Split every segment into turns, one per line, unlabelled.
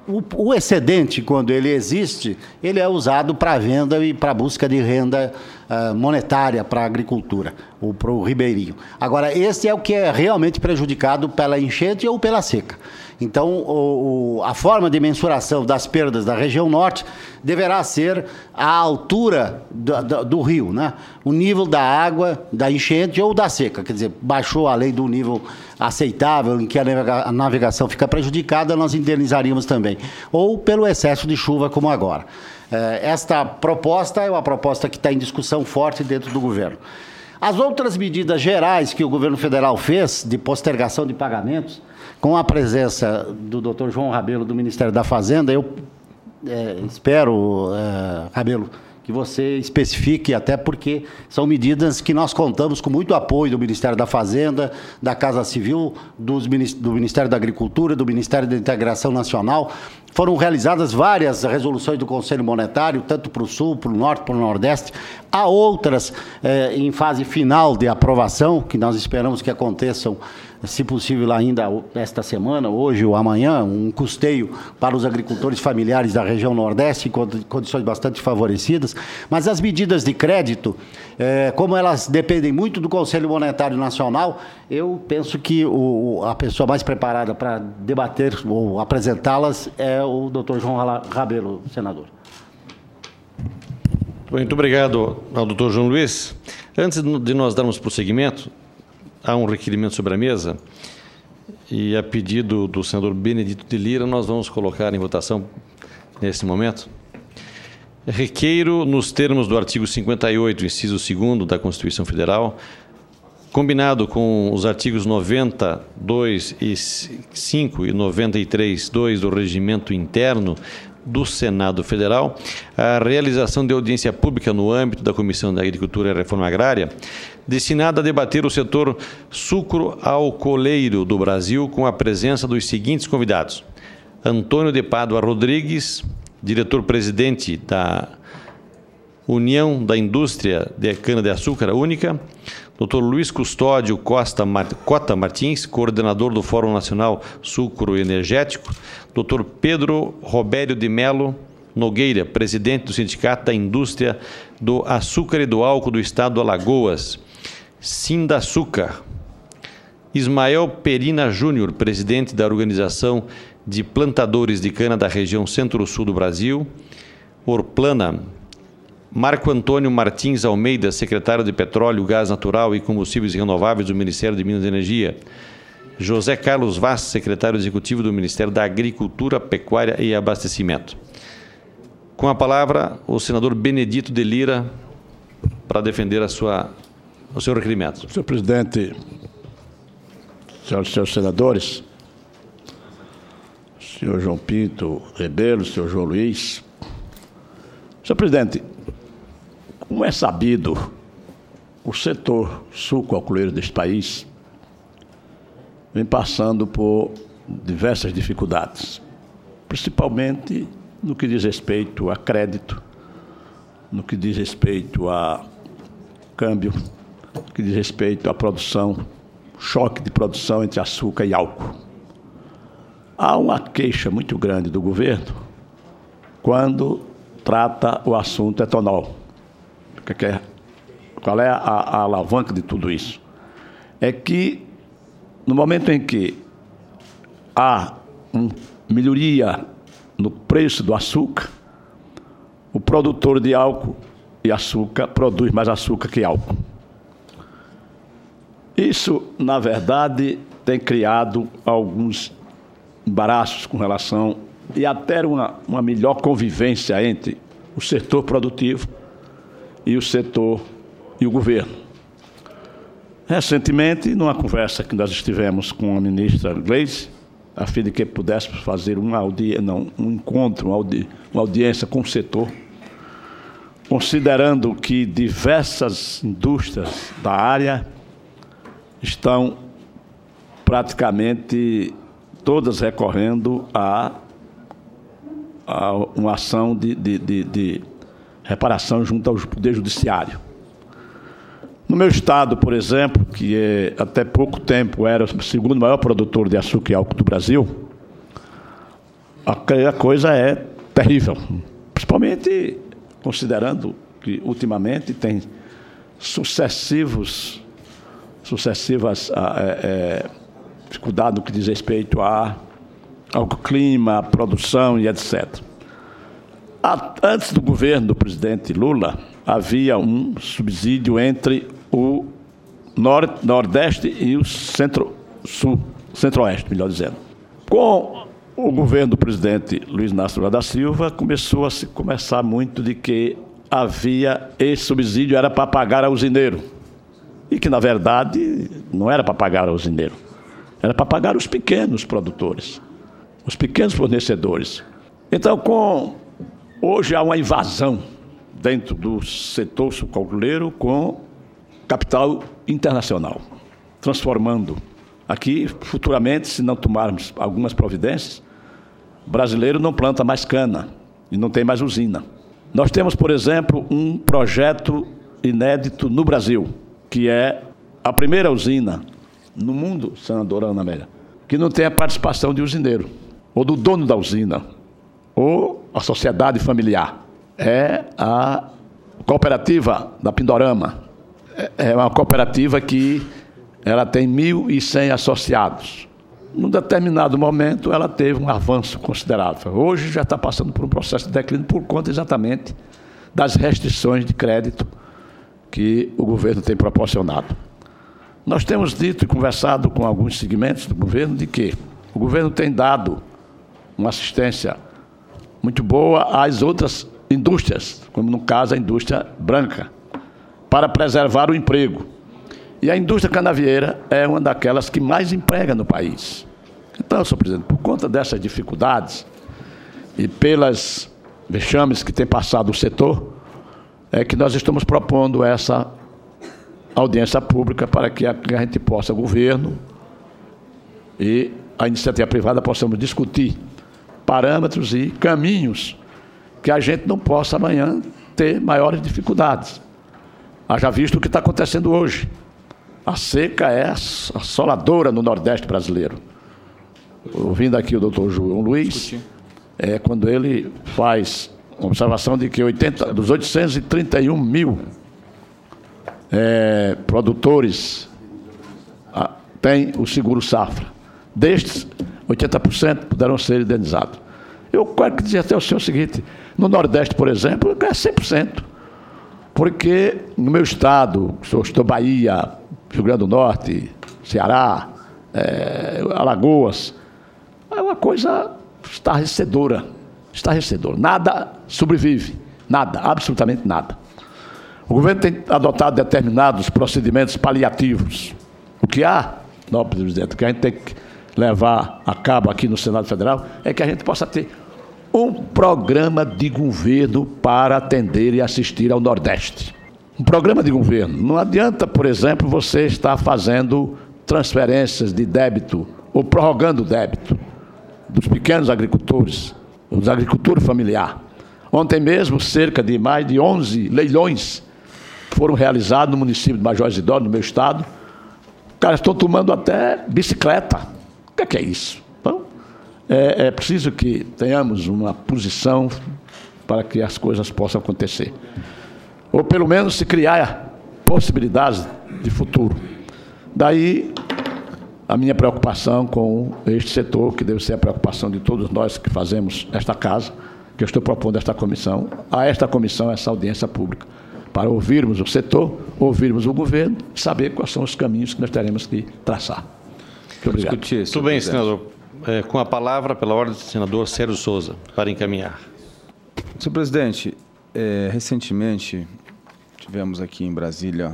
o excedente, quando ele existe, ele é usado para venda e para busca de renda monetária para a agricultura, ou para o ribeirinho. Agora, esse é o que é realmente prejudicado pela enchente ou pela seca. Então, a forma de mensuração das perdas da região norte deverá ser a altura do rio, né? O nível da água, da enchente ou da seca. Quer dizer, baixou além do nível aceitável em que a navegação fica prejudicada, nós indenizaríamos também. Ou pelo excesso de chuva, como agora. Esta proposta é uma proposta que está em discussão forte dentro do governo. As outras medidas gerais que o governo federal fez, de postergação de pagamentos, com a presença do Dr. João Rabelo, do Ministério da Fazenda, eu espero, Rabelo, que você especifique, até porque são medidas que nós contamos com muito apoio do Ministério da Fazenda, da Casa Civil, do Ministério da Agricultura, do Ministério da Integração Nacional. Foram realizadas várias resoluções do Conselho Monetário, tanto para o Sul, para o Norte, para o Nordeste. Há outras em fase final de aprovação, que nós esperamos que aconteçam, se possível ainda esta semana, hoje ou amanhã, um custeio para os agricultores familiares da região Nordeste, em condições bastante favorecidas. Mas as medidas de crédito, como elas dependem muito do Conselho Monetário Nacional, eu penso que a pessoa mais preparada para debater ou apresentá-las é o Dr. João Rabelo, senador.
Muito obrigado ao Dr. João Luiz. Antes de nós darmos prosseguimento, há um requerimento sobre a mesa e, a pedido do senador Benedito de Lira, nós vamos colocar em votação nesse momento. Requeiro, nos termos do artigo 58, inciso 2º da Constituição Federal, combinado com os artigos 92 e 5 e 93.2 do Regimento Interno do Senado Federal, a realização de audiência pública no âmbito da Comissão da Agricultura e Reforma Agrária, destinada a debater o setor sucro-alcooleiro do Brasil, com a presença dos seguintes convidados: Antônio de Pádua Rodrigues, diretor-presidente da União da Indústria de Cana-de-Açúcar Única; Dr. Luiz Custódio Cota Martins, coordenador do Fórum Nacional Sucroenergético; Dr. Pedro Robério de Melo Nogueira, presidente do Sindicato da Indústria do Açúcar e do Álcool do Estado do Alagoas, Sindaçúcar; Ismael Perina Júnior, presidente da Organização de Plantadores de Cana da região Centro-Sul do Brasil, Orplana; Marco Antônio Martins Almeida, secretário de Petróleo, Gás Natural e Combustíveis Renováveis do Ministério de Minas e Energia; José Carlos Vaz, secretário executivo do Ministério da Agricultura, Pecuária e Abastecimento. Com a palavra, o senador Benedito de Lira, para defender o seu requerimento.
Senhor presidente, senhoras e senhores senadores, senhor João Pinto Rebelo, senhor João Luiz. Senhor presidente, como é sabido, o setor sucro-alcooleiro deste país vem passando por diversas dificuldades, principalmente no que diz respeito a crédito, no que diz respeito a câmbio, no que diz respeito à produção, choque de produção entre açúcar e álcool. Há uma queixa muito grande do governo quando trata o assunto etanol. Qual é a alavanca de tudo isso? É que, no momento em que há uma melhoria no preço do açúcar, o produtor de álcool e açúcar produz mais açúcar que álcool. Isso, na verdade, tem criado alguns embaraços com relação e até uma melhor convivência entre o setor produtivo e o setor e o governo. Recentemente, numa conversa que nós estivemos com a ministra Gleisi, a fim de que pudéssemos fazer uma audiência com o setor, considerando que diversas indústrias da área estão praticamente todas recorrendo a uma ação de reparação junto ao Poder Judiciário. No meu estado, por exemplo, que até pouco tempo era o segundo maior produtor de açúcar e álcool do Brasil, a coisa é terrível. Principalmente considerando que, ultimamente, tem sucessivas dificuldades no que diz respeito ao clima, à produção e etc. Antes do governo do presidente Lula, havia um subsídio entre o Nordeste e o Centro-Sul, Centro-Oeste, melhor dizendo. Com o governo do presidente Luiz Inácio Lula da Silva, começou a se conversar muito de que havia esse subsídio, era para pagar ao usineiro. E que, na verdade, não era para pagar ao usineiro. Era para pagar os pequenos produtores, os pequenos fornecedores. Então, hoje há uma invasão dentro do setor sucroalcooleiro com capital internacional, transformando. Aqui, futuramente, se não tomarmos algumas providências, o brasileiro não planta mais cana e não tem mais usina. Nós temos, por exemplo, um projeto inédito no Brasil, que é a primeira usina no mundo, senadora Ana Amélia, que não tem a participação de usineiro, ou do dono da usina, ou a sociedade familiar. É a cooperativa da Pindorama. É uma cooperativa que ela tem 1.100 associados. Num determinado momento, ela teve um avanço considerável. Hoje já está passando por um processo de declínio por conta exatamente das restrições de crédito que o governo tem proporcionado. Nós temos dito e conversado com alguns segmentos do governo de que o governo tem dado uma assistência muito boa às outras indústrias, como no caso a indústria branca, para preservar o emprego. E a indústria canavieira é uma daquelas que mais emprega no país. Então, senhor presidente, por conta dessas dificuldades e pelas vexames que tem passado o setor, é que nós estamos propondo essa audiência pública para que a gente possa, governo e a iniciativa privada, possamos discutir parâmetros e caminhos que a gente não possa amanhã ter maiores dificuldades. Haja visto o que está acontecendo hoje. A seca é assoladora no Nordeste brasileiro. Ouvindo aqui o doutor João Luiz, quando ele faz uma observação de que dos 831 mil produtores têm o seguro safra. Destes, 80% puderam ser indenizados. Eu quero dizer até ao senhor o seguinte: no Nordeste, por exemplo, é 100%. Porque no meu estado, estou Bahia, Rio Grande do Norte, Ceará, Alagoas, é uma coisa estarrecedora. Nada sobrevive, nada, absolutamente nada. O governo tem adotado determinados procedimentos paliativos. O que há, nobre presidente, que a gente tem que levar a cabo aqui no Senado Federal é que a gente possa ter um programa de governo para atender e assistir ao Nordeste. Um programa de governo. Não adianta, por exemplo, você estar fazendo transferências de débito ou prorrogando o débito dos pequenos agricultores, dos agricultores familiares. Ontem mesmo, cerca de mais de 11 leilões foram realizados no município de Major Isidoro, no meu estado. Os caras estão tomando até bicicleta. O que é isso? Então, é preciso que tenhamos uma posição para que as coisas possam acontecer. Ou, pelo menos, se criar possibilidades de futuro. Daí, a minha preocupação com este setor, que deve ser a preocupação de todos nós que fazemos esta casa, que eu estou propondo esta comissão, essa audiência pública, para ouvirmos o setor, ouvirmos o governo, saber quais são os caminhos que nós teremos que traçar. Muito obrigado.
Muito bem, senador. Com a palavra, pela ordem do senador Sérgio Souza, para encaminhar.
Senhor presidente, recentemente tivemos aqui em Brasília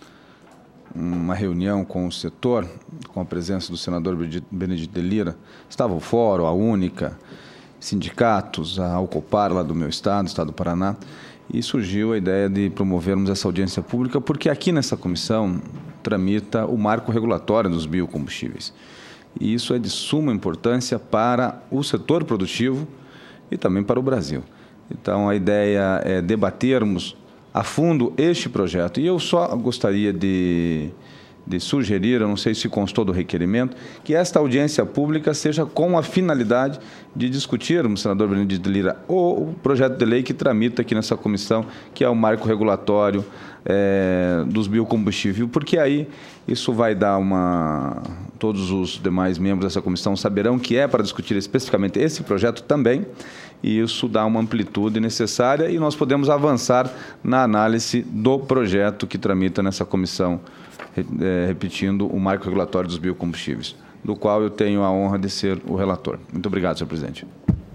uma reunião com o setor, com a presença do senador Benedito de Lira. Estava o Fórum, a Única, sindicatos, a Alcopar, lá do meu estado do Paraná, e surgiu a ideia de promovermos essa audiência pública, porque aqui nessa comissão tramita o marco regulatório dos biocombustíveis. E isso é de suma importância para o setor produtivo e também para o Brasil. Então, a ideia é debatermos a fundo este projeto. E eu só gostaria de sugerir, eu não sei se constou do requerimento, que esta audiência pública seja com a finalidade de discutirmos, senador Benedito Lira, o projeto de lei que tramita aqui nessa comissão, que é o marco regulatório dos biocombustíveis, porque aí isso vai dar todos os demais membros dessa comissão saberão que é para discutir especificamente esse projeto também, e isso dá uma amplitude necessária e nós podemos avançar na análise do projeto que tramita nessa comissão, repetindo, o marco regulatório dos biocombustíveis, do qual eu tenho a honra de ser o relator. Muito obrigado, senhor presidente.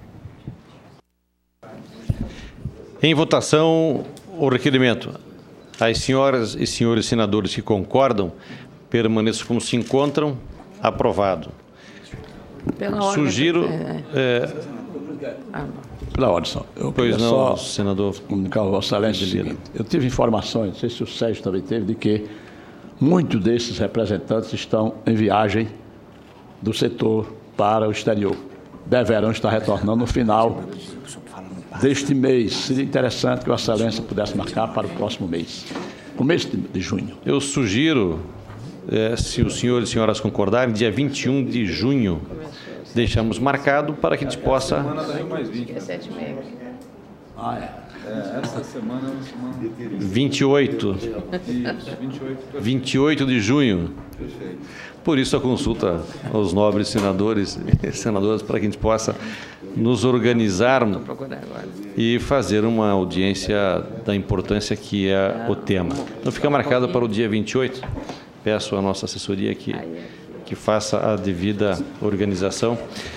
Em votação, o requerimento. As senhoras e senhores senadores que concordam, permaneçam como se encontram. Aprovado.
Pela ordem.
Sugiro...
Pela ordem, só. Eu
Pois
queria
não,
só
senador.
comunicar ao Vossa Excelência o seguinte: eu tive informações, não sei se o Sérgio também teve, de que muitos desses representantes estão em viagem do setor para o exterior. Deverão estar retornando no final deste mês. Seria interessante que Vossa Excelência pudesse marcar para o próximo mês, começo de junho.
Eu sugiro, se os senhores e senhoras concordarem, dia 21 de junho, deixamos marcado para que a gente possa...
Semana da Rio mais 20.
É 7h30.
Essa semana é uma semana...
28.
Isso,
28 de junho. Por isso a consulta aos nobres senadores e senadoras, para que a gente possa nos organizar e fazer uma audiência da importância que é o tema. Então fica marcado para o dia 28. Peço à nossa assessoria que faça a devida organização.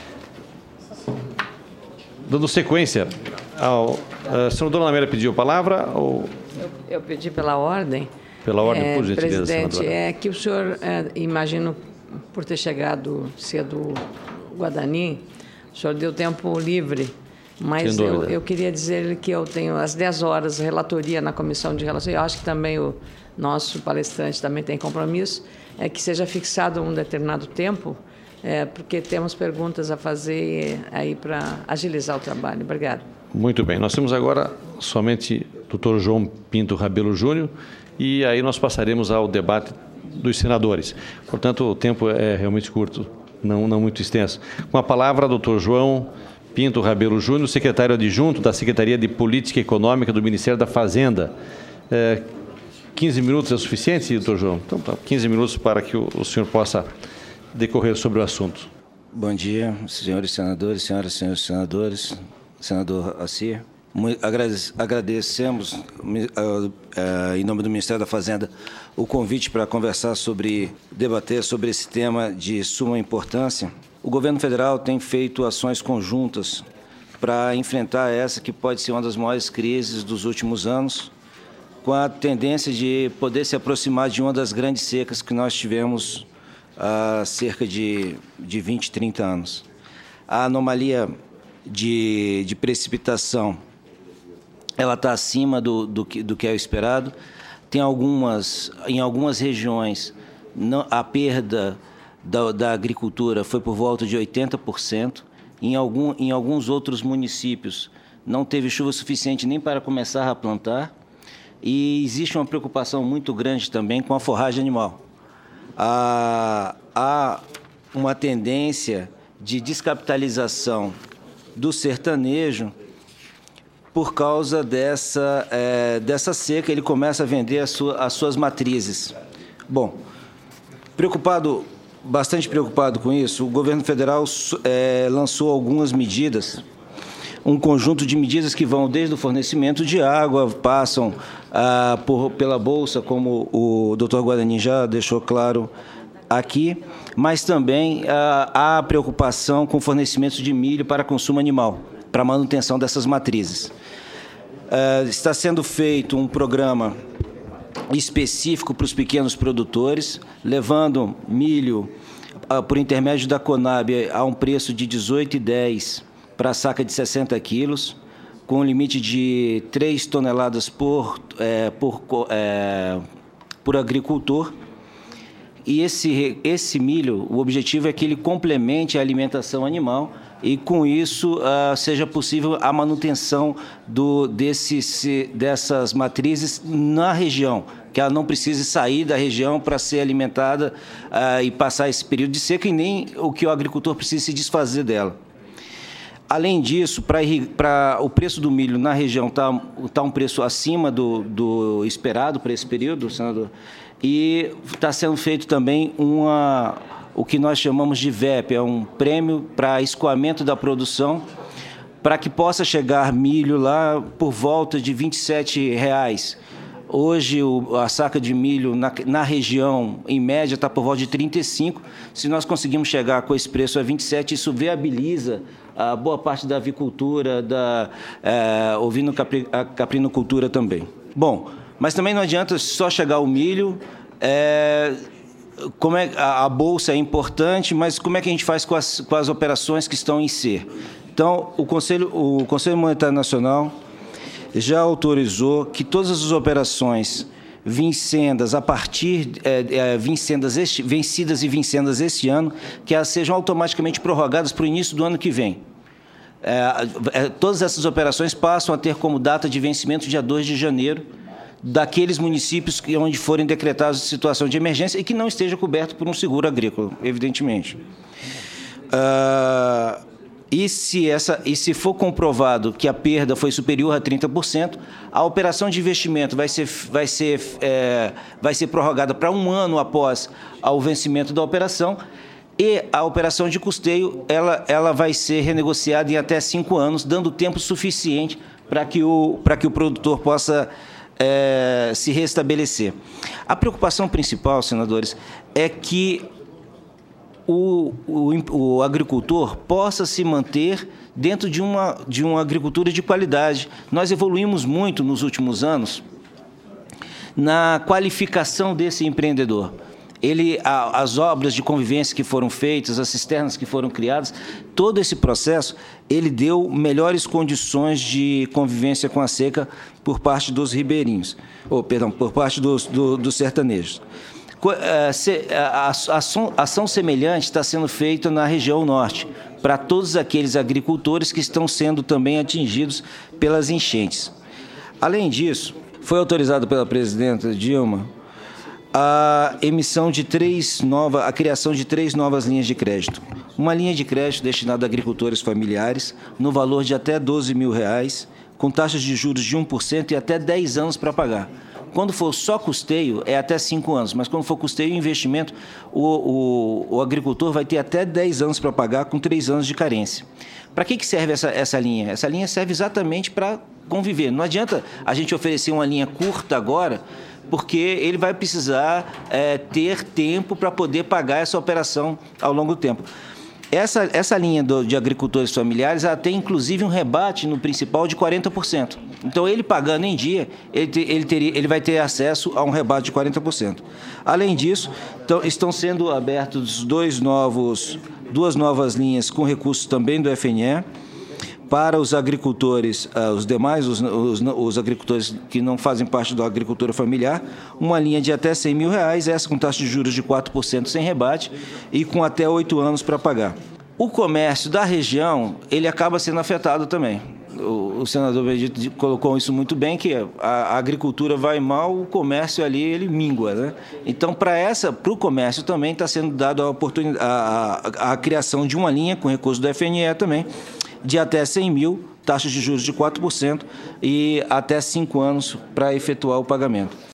Dando sequência, a senadora Ana Amélia pediu a palavra? Ou...
Eu pedi pela ordem.
Pela ordem, por gentileza,
presidente,
senadora.
é que o senhor, imagino, por ter chegado cedo Guadani, o senhor deu tempo livre, mas eu queria dizer que eu tenho às 10 horas relatoria na Comissão de Relações, eu acho que também o nosso palestrante também tem compromisso, que seja fixado um determinado tempo, porque temos perguntas a fazer aí para agilizar o trabalho. Obrigado.
Muito bem. Nós temos agora somente o Dr. João Pinto Rabelo Júnior, e aí nós passaremos ao debate dos senadores. Portanto, o tempo é realmente curto, não muito extenso. Com a palavra, Dr. João Pinto Rabelo Júnior, secretário adjunto da Secretaria de Política Econômica do Ministério da Fazenda. 15 minutos é suficiente, doutor João? Então, 15 minutos para que o senhor possa decorrer sobre o assunto.
Bom dia, senhores senadores, senhoras e senhores senadores, senador Assir. Agradecemos, em nome do Ministério da Fazenda, o convite para debater sobre esse tema de suma importância. O governo federal tem feito ações conjuntas para enfrentar essa que pode ser uma das maiores crises dos últimos anos, com a tendência de poder se aproximar de uma das grandes secas que nós tivemos há cerca de 20, 30 anos. A anomalia de precipitação, ela está acima do que é o esperado. Em algumas regiões, a perda da agricultura foi por volta de 80%. Em alguns outros municípios, não teve chuva suficiente nem para começar a plantar. E existe uma preocupação muito grande também com a forragem animal. Há uma tendência de descapitalização do sertanejo por causa dessa seca. Ele começa a vender as suas matrizes. Bom, bastante preocupado com isso, o governo federal lançou algumas medidas, um conjunto de medidas que vão desde o fornecimento de água, passam pela Bolsa, como o doutor Guarani já deixou claro aqui, mas também há preocupação com o fornecimento de milho para consumo animal, para manutenção dessas matrizes. Está sendo feito um programa específico para os pequenos produtores, levando milho, por intermédio da Conab, a um preço de R$ 18,10 para a saca de 60 quilos, com um limite de 3 toneladas por agricultor. E esse milho, o objetivo é que ele complemente a alimentação animal e, com isso, seja possível a manutenção dessas matrizes na região, que ela não precise sair da região para ser alimentada e passar esse período de seca, e nem o que o agricultor precisa se desfazer dela. Além disso, para o preço do milho na região tá um preço acima do esperado para esse período, senador, e está sendo feito também o que nós chamamos de VEP, é um prêmio para escoamento da produção, para que possa chegar milho lá por volta de R$ 27,00. Hoje, a saca de milho na região, em média, está por volta de 35. Se nós conseguimos chegar com esse preço a 27, isso viabiliza a boa parte da avicultura, da caprinocultura também. Bom, mas também não adianta só chegar o milho. A bolsa é importante, mas como é que a gente faz com as operações que estão em C? Então, o Conselho Monetário Nacional já autorizou que todas as operações vincendas vencidas e vincendas este ano, que elas sejam automaticamente prorrogadas para o início do ano que vem. Todas essas operações passam a ter como data de vencimento dia 2 de janeiro, daqueles municípios onde forem decretados situação de emergência e que não esteja coberto por um seguro agrícola, evidentemente. E se for comprovado que a perda foi superior a 30%, a operação de investimento vai ser prorrogada para 1 ano após o vencimento da operação, e a operação de custeio ela vai ser renegociada em até 5 anos, dando tempo suficiente para que o produtor possa se restabelecer. A preocupação principal, senadores, é que o agricultor possa se manter dentro de uma agricultura de qualidade. Nós evoluímos muito nos últimos anos na qualificação desse empreendedor. As obras de convivência que foram feitas, as cisternas que foram criadas, todo esse processo, ele deu melhores condições de convivência com a seca por parte dos ribeirinhos, por parte dos sertanejos. A ação semelhante está sendo feita na região norte, para todos aqueles agricultores que estão sendo também atingidos pelas enchentes. Além disso, foi autorizado pela presidenta Dilma a criação de 3 novas linhas de crédito. Uma linha de crédito destinada a agricultores familiares, no valor de até R$ 12.000, com taxas de juros de 1% e até 10 anos para pagar. Quando for só custeio, é até 5 anos, mas quando for custeio e investimento, o agricultor vai ter até 10 anos para pagar, com 3 anos de carência. Para que serve essa linha? Essa linha serve exatamente para conviver. Não adianta a gente oferecer uma linha curta agora, porque ele vai precisar ter tempo para poder pagar essa operação ao longo do tempo. Essa linha de agricultores familiares, ela tem inclusive um rebate no principal de 40%. Então, ele pagando em dia, ele vai ter acesso a um rebate de 40%. Além disso, estão sendo abertos 2 novas linhas com recursos também do FNE, para os agricultores, os agricultores que não fazem parte da agricultura familiar, uma linha de até R$ 100.000, essa com taxa de juros de 4% sem rebate e com até 8 anos para pagar. O comércio da região, ele acaba sendo afetado também. O senador Benedito colocou isso muito bem, que a agricultura vai mal, o comércio ali ele mingua, né? Então, para o comércio também está sendo dado a criação de uma linha com recurso do FNE também, de até R$ 100.000, taxas de juros de 4% e até 5 anos para efetuar o pagamento.